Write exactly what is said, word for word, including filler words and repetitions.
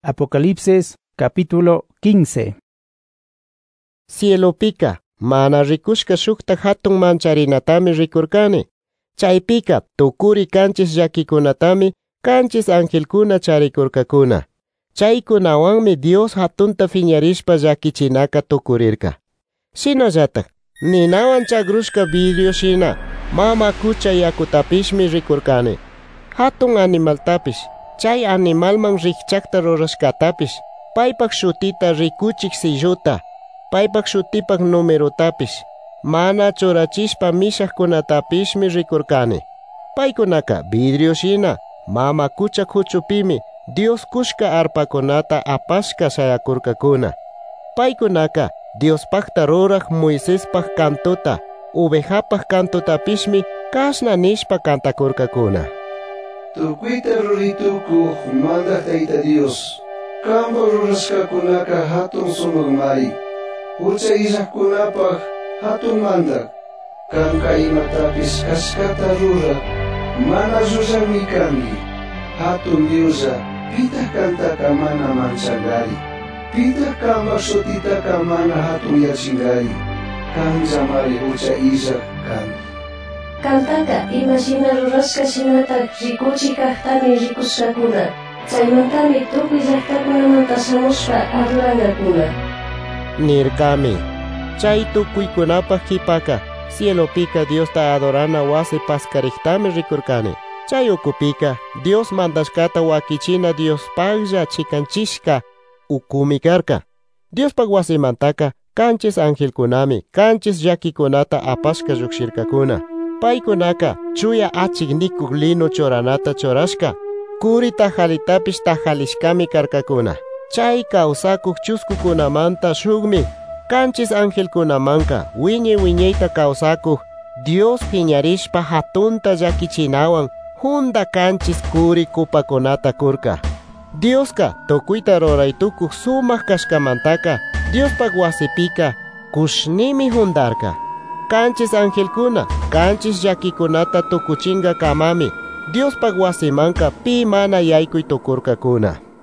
Apocalipsis capítulo quince. Cielo pika, mana rikushka shukta hatun mancharinatami rikurkani. Chaypika tukuri kanchis llakikunatami kanchis angelkuna charikurkakuna. Chaykunawanmi Dios hatunta fiñarishpa llakichinaka tukurirka. Shinallatak, ninawan chagrushka vidrio shina, mama kucha yakutapishmi rikurkani. Hatun animaltapish, chay animalman rikchakta rurashkatapish, paypak shutita rikuchik silluta, paypak shutipak numerotapish, mana churachishpa mishakkunatapishmi rikurkani. Paykunaka vidrio shina, mama kucha kuchupimi, Dios kushka arpakunata apashka shayakurkakuna. Paykunaka Dios pakta rurak Moisespak kantuta, ovejapak kantutapishmi kashna nishpa kantakurkakuna. Tukuyta ruritukuq mandak Tayta Dios, kanpa rurashkakunaka hatun sunugmari, hucha illaqkunapaq hatun mandak, kanka imatapis kashkata rurak, mana llullarmi kanki, hatun Diosa, pita kantaka mana manchangari, pita kanpa shutitaka mana hatun yachingari, kanllamari hucha illaq kanki. Kantaka imashina rurashka shinata rikuchi kahtami rikushkakuna. Chaymantami tukuy llaqtakunamanta shamushpa aduranakuna. Nirkami, chay tukuykunapaq kipaka, cielo pika Dios ta adorana wasi paskariktami rikurkani. Chay ukupika, Dios mandashkata wakichina Dios paglla chikanchishka ukumi karka. Dios pag wasi mantaka, kanchis angelkunami, kanchis llakikunata apashka llukshirkakuna. Paykunaka chuya achik nikuq lino choranata chorashka, kuri tajalitapish tajalishkami karkakuna. Chay kawsakuq chuskukunamanta shukmi, kanchis angelkunamanka wiñay wiñayta kawsakuq Dios piñarishpa hatunta llakichinawan hunda kanchis kuri kupakunata kurka. Dioska tukuyta ruraytukuq sumaq kashkamantaka Diospak wasipika kushnimi hundarka. Kanchis angelkuna, kanchis llakikunata tukuchinga kamami, Diospak wasimanka pi mana yaykuy tukurkakuna.